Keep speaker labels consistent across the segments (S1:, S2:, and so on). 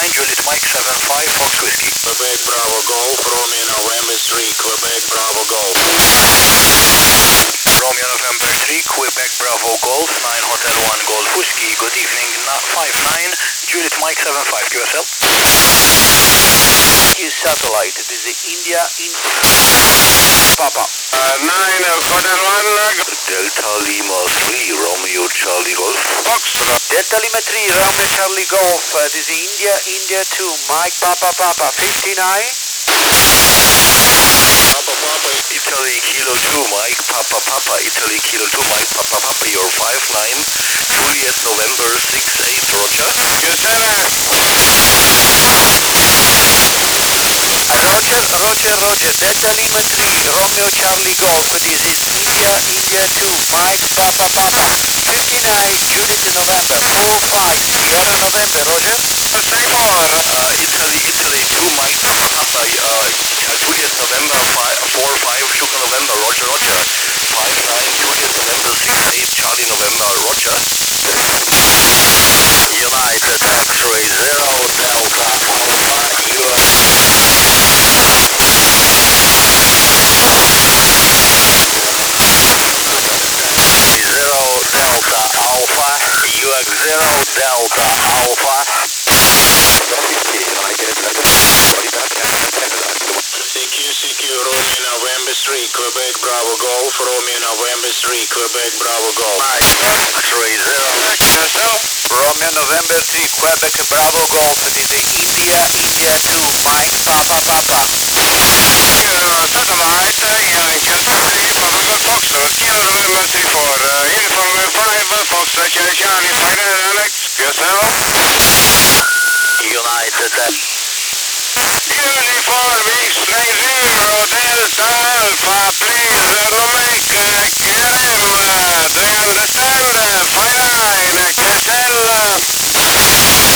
S1: Juliet Mike 75 Fox Whiskey.
S2: Quebec Bravo Golf, Romeo November 3, Quebec Bravo Golf.
S1: Romeo November 3, Quebec Bravo Golf, 9 Hotel 1 Golf Whiskey. Good evening, 59 Juliet Mike 75 QSL. Is satellite. This is India in Papa.
S2: 9 Hotel 1
S1: Delta Lima 3, Romeo Charlie Golf.
S2: Foxtrot.
S1: Delta Lima 3, Romeo Charlie Golf. This is India 2, Mike Papa 59.
S2: Papa Papa.
S1: Italy Kilo 2, Mike Papa Papa. Italy Kilo 2, Mike Papa Papa. You're 59. Juliet November 68, Roger.
S2: Yes, sir.
S1: Roger. Delta Lima 3, Romeo Charlie Golf. This is India 2, Mike Papa Papa. 59, Juliet November 45, Sierra November, Roger.
S2: 34.
S1: Italy 2, Mike Papa Papa. Juliet November 45, Sugar November, Roger. 59, Juliet November 68, Charlie November, Roger. United X-ray 0, Delta Alpha, UX 0, Delta Alpha.
S2: CQ, Romeo November 3, Quebec Bravo Golf, Romeo November 3, Quebec Bravo Golf.
S1: X-ray 0.
S2: Yourself?
S1: Romeo November 3, Quebec Bravo Golf. This is India 2, Mike Papa Papa.
S2: Satellite, Yankee 3, Papa Golf Foxtrot, Kilo November 34, Uniform 5, Foxtrot, Charlie, Final Alex, yourself?
S1: United
S2: Uniform X-ray 0, Delta Alpha, please no make KLM, do you understand? Final KSL.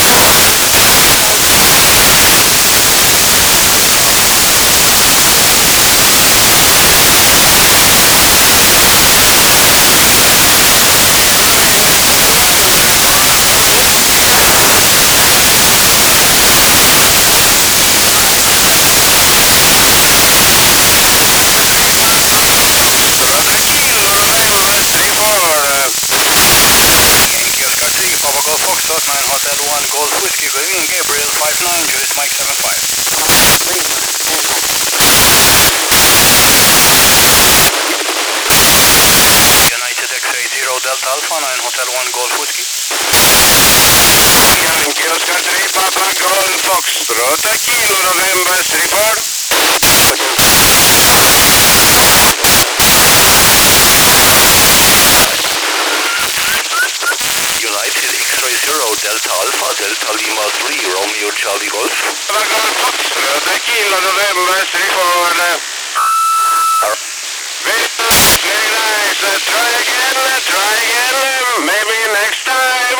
S2: Kilo November 34.
S1: Yankee Oscar 3, Papa Golf Foxtrot, 9 Hotel 1 Golf Whiskey. Good evening, Gabriel 59, Juliet Mike 75. United X-ray 0, Delta Alpha, 9 Hotel 1 Golf Whiskey.
S2: Yankee Oscar 3, Papa Golf Foxtrot, Kilo November 34.
S1: United X-ray 0, Delta Alpha, Delta Lima 3, Romeo Charlie Golf.
S2: Papa Golf Foxtrot, Kilo November 34. Very nice, try again, maybe next time.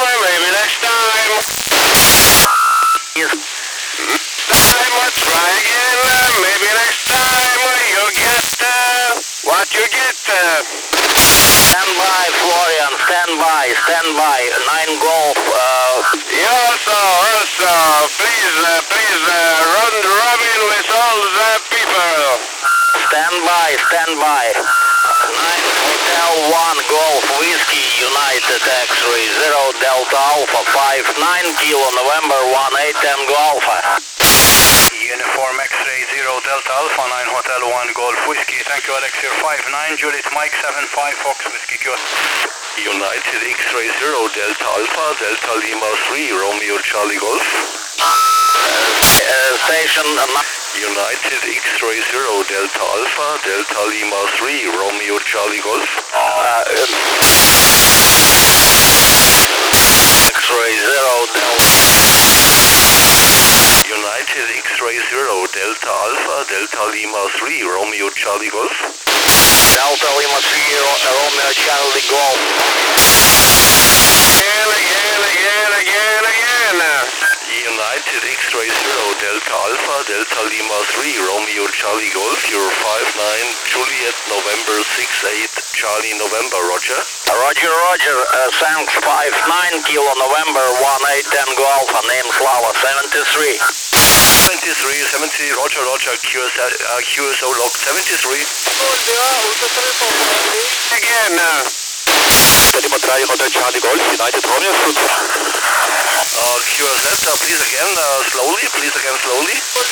S2: Try again, maybe next time you get what you get.
S1: Stand by, Florian, stand by, 9 Golf.
S2: Also, please, run Robin with all the people.
S1: Stand by. 9 Hotel 1 Golf Whiskey, United X-ray 0, Delta Alpha 59, Kilo November 18 Tango Alpha. Uniform X-ray 0, Delta Alpha 9 Hotel 1 Golf Whiskey. Thank you, Alex. You're 59, Juliet Mike 75 Fox Whiskey Q. United X-ray 0, Delta Alpha, Delta Lima 3, Romeo Charlie Golf. Station United X-ray 0, Delta Alpha, Delta Lima 3, Romeo Charlie Golf. X-ray 0, Delta United X-ray 0, Delta Alpha, Delta Lima 3, Romeo Charlie Golf. Delta Lima 3, Romeo Charlie Golf.
S2: Again.
S1: United X-ray 0, Delta Alpha, Delta Lima 3, Romeo Charlie Golf, you're 59, Juliet November 68, Charlie November, roger. Roger, roger, thanks, 59, Kilo November 1810 Golf, name Slava 73. 70, roger, roger, QSO log 73.
S2: Again,
S1: Lima 3, Hotel Charlie Golf, United Romeo, QSZ, please again, slowly, slowly.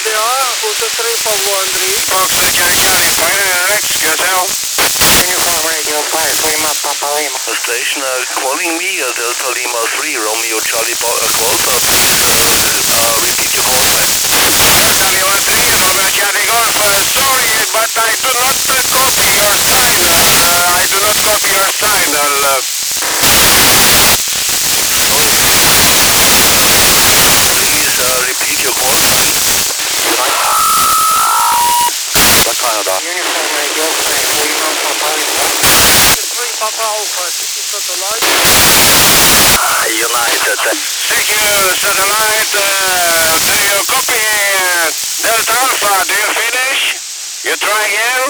S2: Foxtrot Charlie, final Alex, yourself.
S3: Uniform Radio 5, Lima, Papa Lima.
S1: Station calling me, Delta Lima 3, Romeo Charlie Golf. Repeat your call, please.
S2: Lima 3, Romeo Charlie Golf. Sorry, but I do not copy your sign. I do not copy your sign.
S1: Please repeat your call sign. Canada.
S3: Uniform Radio 5, Lima, Papa Lima.
S1: United.
S2: Thank you, satellite. Do you copy Delta Alpha? Do you finish? You try again?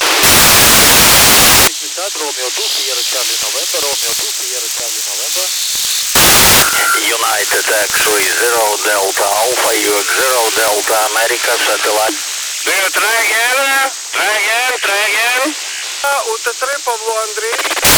S3: Romeo 2, Sierra Charlie November, Romeo 2, Sierra Charlie November.
S1: United X-ray 0 Delta Alpha, UX 0 Delta America satellite.
S2: Do you try again? Try again.
S4: УТ-3 Павло Андрій.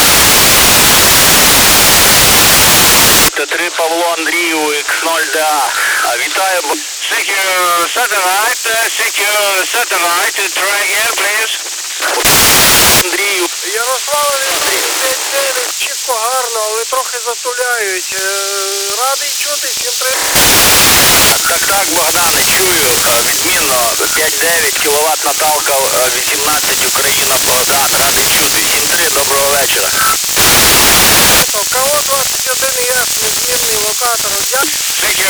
S1: Т3 Павло Андрію, X0DA. Вітаю.
S2: Secure satellite. Try again, please.
S1: Андрію.
S4: Ярославль 5-9, чітко, гарно, але трохи затуляють. Радий чути, всім треба.
S1: Так, Богдане, чую. Відмінно. 5-9, кіловат Наталка 18, Україна. Богдан, радий чути. 7-3, доброго вечора.
S4: КВ-21 ЄС, незмінний локатор.
S2: Secure